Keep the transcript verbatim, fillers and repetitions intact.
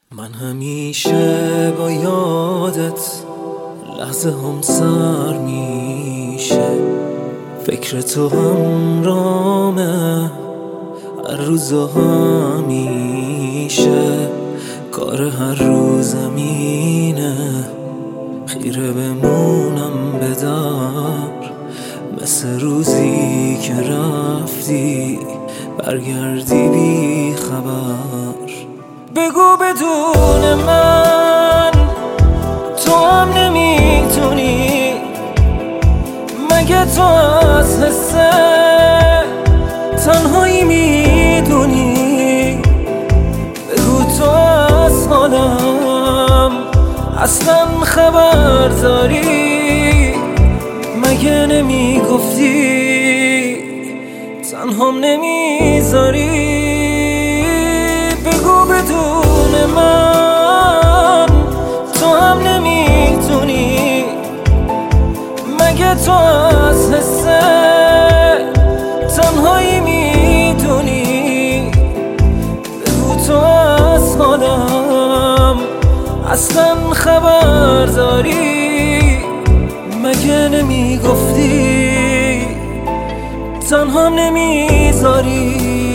من همیشه با یادت لحظه هم سر میشه، فکر تو همرامه هر روز و همیشه، کار هر روز زمینه خیره بمونم به در، مثل روزی که رفتی برگردی بی خبر. بگو بدون من تو هم نمیتونی، مگه تو از حس تنهایی میدونی؟ بگو تو از حالم اصلا خبر داری، مگه نمیگفتی تنهام نمیذاری؟ بگو بدون من تو هم نمیتونی، مگه تو از حس تنهایی میدونی؟ بگو تو از حالم اصلا خبر داری، مگه نمیگفتی تنها نمیذاری؟